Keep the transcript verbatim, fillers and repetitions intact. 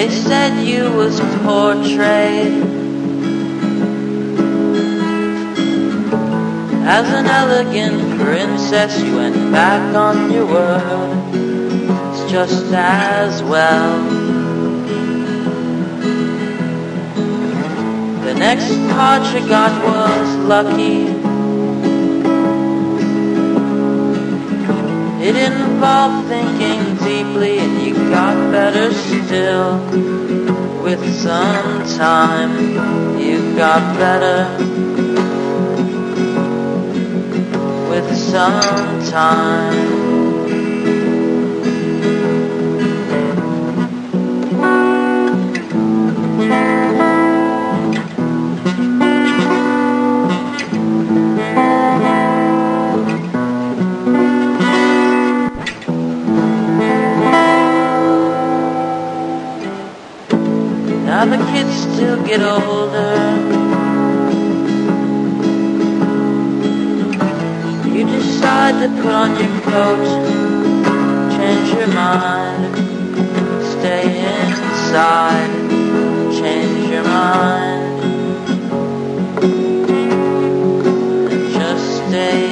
They said you was portrayed as an elegant princess. You went back on your word. It's just as well. The next part you got was lucky. It involved thinking deeply, and you got better still. With some time, you got better. With some time. Now the kids still get older. You decide to put on your coat, change your mind, stay inside, change your mind, and just stay